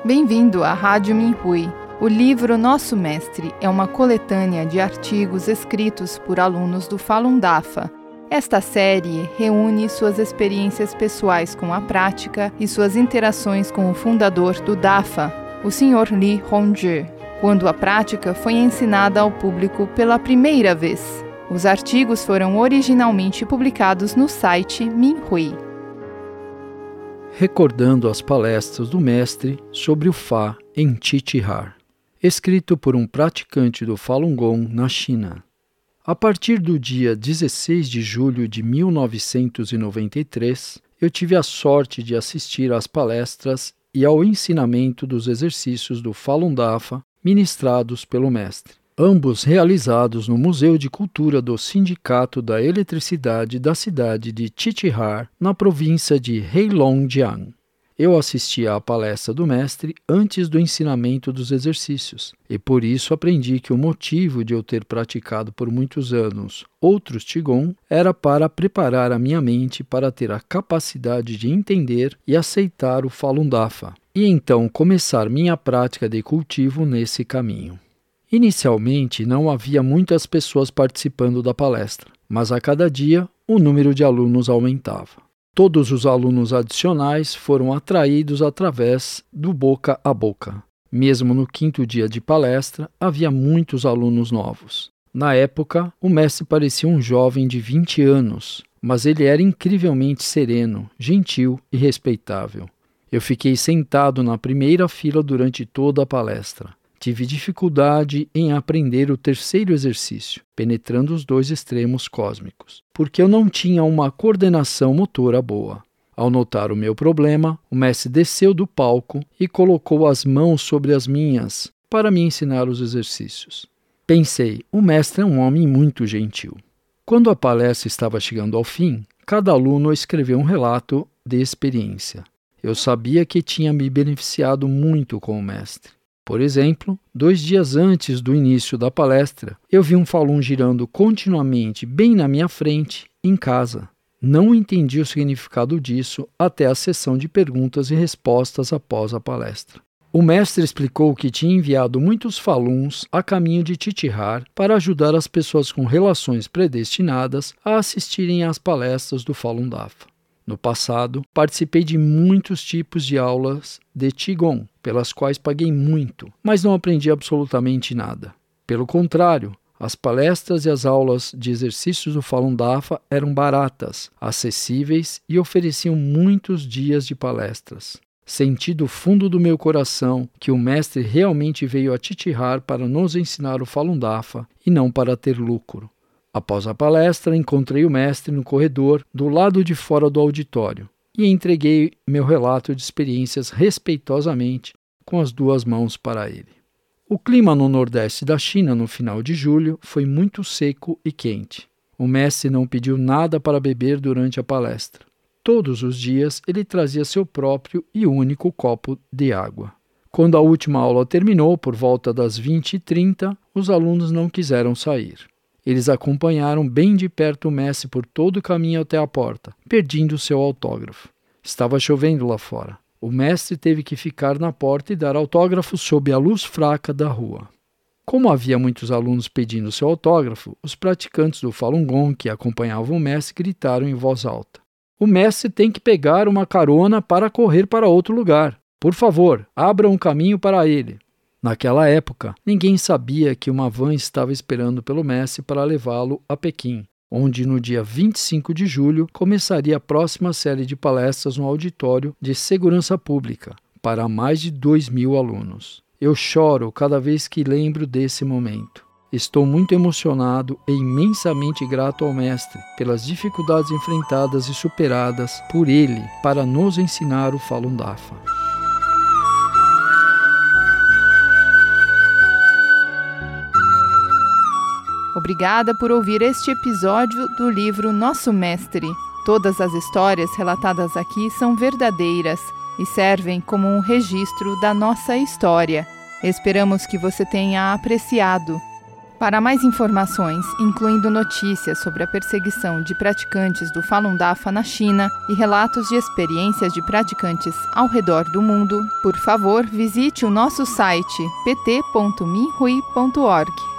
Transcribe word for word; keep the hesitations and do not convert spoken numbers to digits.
Bem-vindo à Rádio Minhui. O livro Nosso Mestre é uma coletânea de artigos escritos por alunos do Falun Dafa. Esta série reúne suas experiências pessoais com a prática e suas interações com o fundador do Dafa, o senhor Li Hongzhi, quando a prática foi ensinada ao público pela primeira vez. Os artigos foram originalmente publicados no site Minhui. Recordando as palestras do mestre sobre o Fá em Qiqihar, escrito por um praticante do Falun Gong na China. A partir do dia dezesseis de julho de mil novecentos e noventa e três, eu tive a sorte de assistir às palestras e ao ensinamento dos exercícios do Falun Dafa ministrados pelo mestre, ambos realizados no Museu de Cultura do Sindicato da Eletricidade da cidade de Qiqihar, na província de Heilongjiang. Eu assisti à palestra do mestre antes do ensinamento dos exercícios, e por isso aprendi que o motivo de eu ter praticado por muitos anos outros Qigong era para preparar a minha mente para ter a capacidade de entender e aceitar o Falun Dafa, e então começar minha prática de cultivo nesse caminho. Inicialmente, não havia muitas pessoas participando da palestra, mas a cada dia o número de alunos aumentava. Todos os alunos adicionais foram atraídos através do boca a boca. Mesmo no quinto dia de palestra, havia muitos alunos novos. Na época, o mestre parecia um jovem de vinte anos, mas ele era incrivelmente sereno, gentil e respeitável. Eu fiquei sentado na primeira fila durante toda a palestra. Tive dificuldade em aprender o terceiro exercício, penetrando os dois extremos cósmicos, porque eu não tinha uma coordenação motora boa. Ao notar o meu problema, o mestre desceu do palco e colocou as mãos sobre as minhas para me ensinar os exercícios. Pensei, o mestre é um homem muito gentil. Quando a palestra estava chegando ao fim, cada aluno escreveu um relato de experiência. Eu sabia que tinha me beneficiado muito com o mestre. Por exemplo, dois dias antes do início da palestra, eu vi um Falun girando continuamente bem na minha frente, em casa. Não entendi o significado disso até a sessão de perguntas e respostas após a palestra. O mestre explicou que tinha enviado muitos Faluns a caminho de Qiqihar para ajudar as pessoas com relações predestinadas a assistirem às palestras do Falun Dafa. No passado, participei de muitos tipos de aulas de Qigong, pelas quais paguei muito, mas não aprendi absolutamente nada. Pelo contrário, as palestras e as aulas de exercícios do Falun Dafa eram baratas, acessíveis e ofereciam muitos dias de palestras. Senti do fundo do meu coração que o mestre realmente veio a Qiqihar para nos ensinar o Falun Dafa e não para ter lucro. Após a palestra, encontrei o mestre no corredor do lado de fora do auditório e entreguei meu relato de experiências respeitosamente com as duas mãos para ele. O clima no nordeste da China no final de julho foi muito seco e quente. O mestre não pediu nada para beber durante a palestra. Todos os dias ele trazia seu próprio e único copo de água. Quando a última aula terminou, por volta das vinte e trinta, os alunos não quiseram sair. Eles acompanharam bem de perto o mestre por todo o caminho até a porta, pedindo seu autógrafo. Estava chovendo lá fora. O mestre teve que ficar na porta e dar autógrafo sob a luz fraca da rua. Como havia muitos alunos pedindo seu autógrafo, os praticantes do Falun Gong que acompanhavam o mestre gritaram em voz alta: "O mestre tem que pegar uma carona para correr para outro lugar. Por favor, abra um caminho para ele." Naquela época, ninguém sabia que uma van estava esperando pelo mestre para levá-lo a Pequim, onde no dia vinte e cinco de julho começaria a próxima série de palestras no auditório de segurança pública para mais de dois mil alunos. Eu choro cada vez que lembro desse momento. Estou muito emocionado e imensamente grato ao mestre pelas dificuldades enfrentadas e superadas por ele para nos ensinar o Falun Dafa. Obrigada por ouvir este episódio do livro Nosso Mestre. Todas as histórias relatadas aqui são verdadeiras e servem como um registro da nossa história. Esperamos que você tenha apreciado. Para mais informações, incluindo notícias sobre a perseguição de praticantes do Falun Dafa na China e relatos de experiências de praticantes ao redor do mundo, por favor, visite o nosso site p t ponto minhui ponto org.